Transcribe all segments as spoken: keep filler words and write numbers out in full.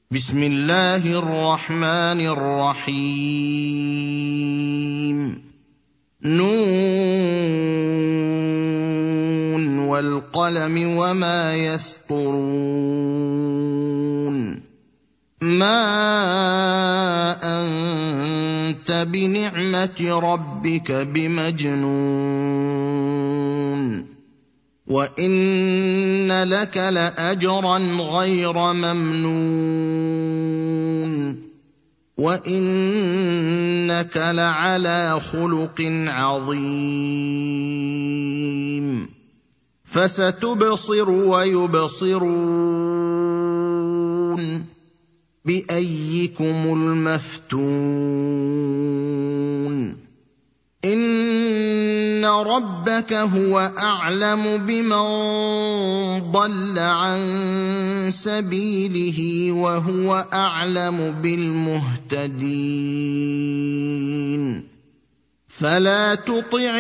بسم الله الرحمن الرحيم نون والقلم وما يسطرون ما أنت بنعمة ربك بمجنون وإن لك لأجرا غير ممنون وإنك لعلى خلق عظيم فستبصر ويبصرون بأيكم المفتون إن ربك هو أعلم بمن ضل عن سبيله وهو أعلم بالمهتدين فلا تطع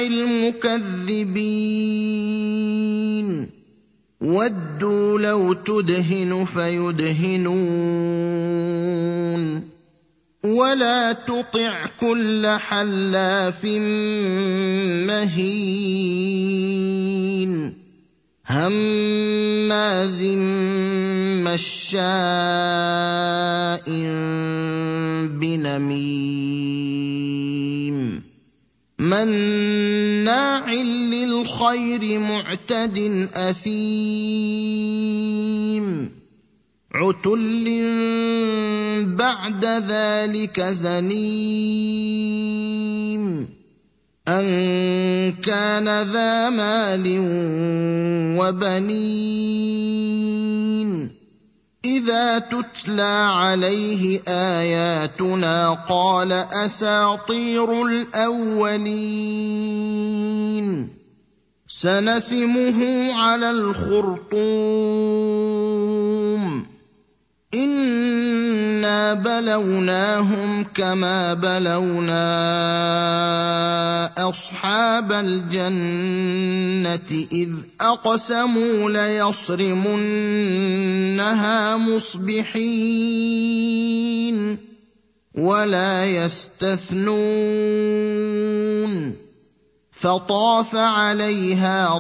المكذبين ودوا لو تدهن فيدهنون ولا تطع كل حلاف مهين هماز مشاء بنميم مناع للخير معتد أثيم عتل بعد ذلك زنيم أن كان ذا مال وبنين إذا تتلى عليه آياتنا قال أساطير الأولين سنسمه على الخرطوم إنا بلوناهم كما بلونا أصحاب الجنة إذ أقسموا ليصرمنها مصبحين ولا يستثنون فطاف عليها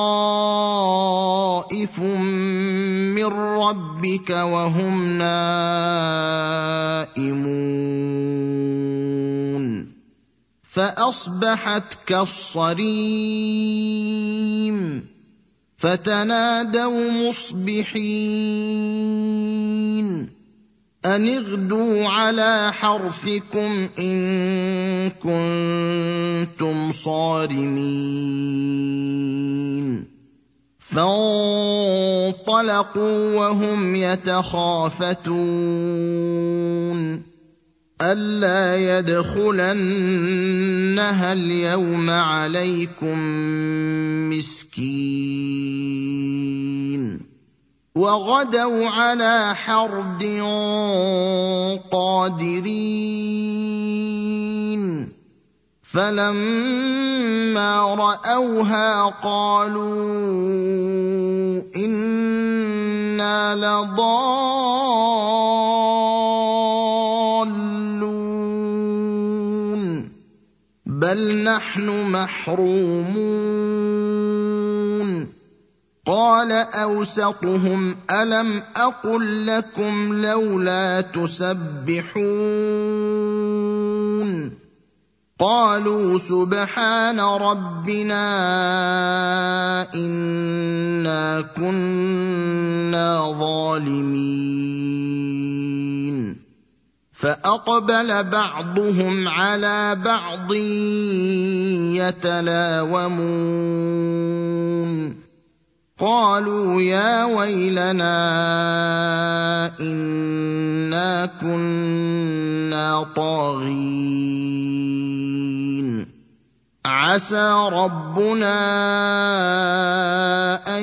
طائف من ربك وهم نائمون فأصبحت كالصريم فتنادوا مصبحين أن اغدوا على حرثكم إن كنتم صارمين فانطلقوا وهم يتخافتون ألا يدخلنها اليوم عليكم مسكين وغدوا على حرد قادرين فلما رأوها قالوا إنا لضالون بل نحن محرومون قال أوسطهم ألم أقل لكم لولا تسبحون قالوا سبحان ربنا إنا كنا ظالمين فأقبل بعضهم على بعض يتلاومون قالوا يا ويلنا إنا كنا طاغين عسى ربنا أن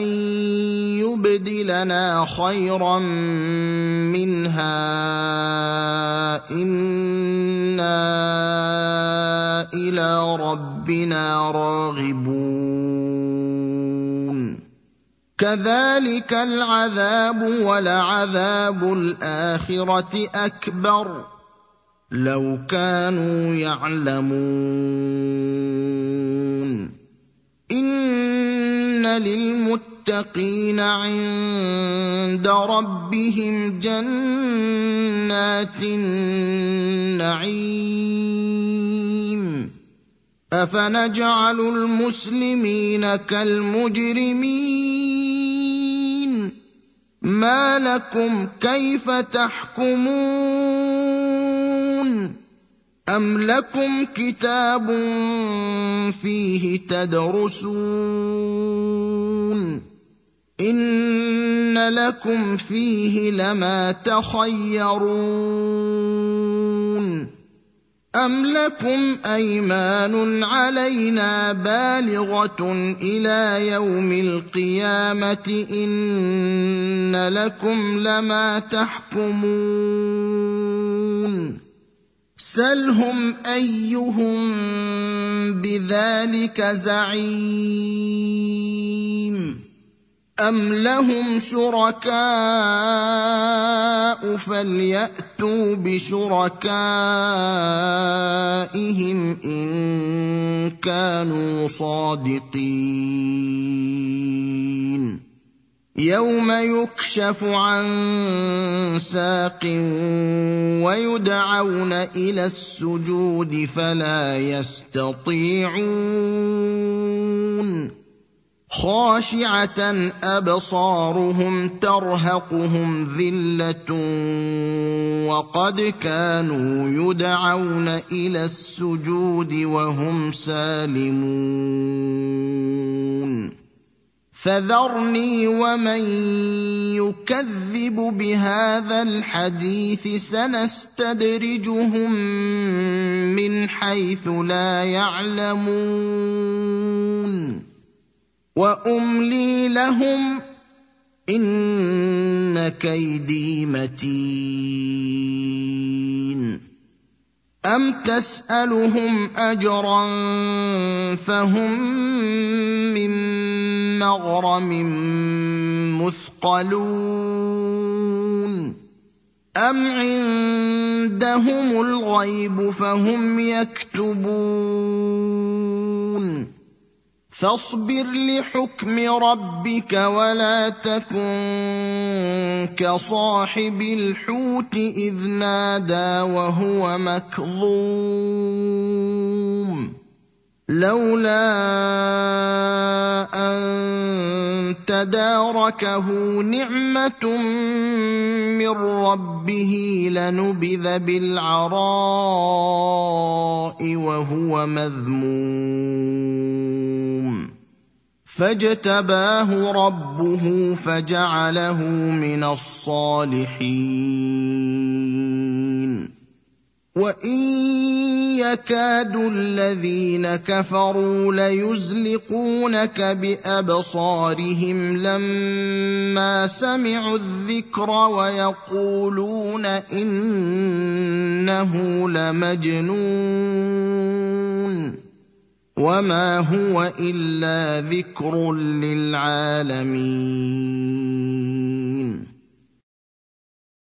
يبدلنا خيرا منها إنا إلى ربنا راغبون كذلك العذاب ولعذاب الآخرة أكبر لو كانوا يعلمون إن للمتقين عند ربهم جنات النعيم أفنجعل المسلمين كالمجرمين ما لكم كيف تحكمون أم لكم كتاب فيه تدرسون إن لكم فيه لما تخيرون أم لكم أيمان علينا بالغة إلى يوم القيامة إن لكم لما تحكمون سلهم أيهم بذلك زعيم أم لهم شركاء فليأتوا بشركائهم إن كانوا صادقين يوم يكشف عن ساق ويدعون إلى السجود فلا يستطيعون خاشعة أبصارهم ترهقهم ذلة وقد كانوا يدعون إلى السجود وهم سالمون فذرني ومن يكذب بهذا الحديث سنستدرجهم من حيث لا يعلمون وأملي لهم إن كيدي متين أم تسألهم أجرا فهم من مغرم مثقلون أم عندهم الغيب فهم يكتبون فاصبر لحكم ربك ولا تكن كصاحب الحوت إذ نادى وهو مكظوم لولا أن تداركه نعمة من ربه لنبذ بالعراء وهو مذموم فاجتباه ربه فجعله من الصالحين وإن يكاد الذين كفروا ليزلقونك بأبصارهم لما سمعوا الذكر ويقولون إنه لمجنون وما هو إلا ذكر للعالمين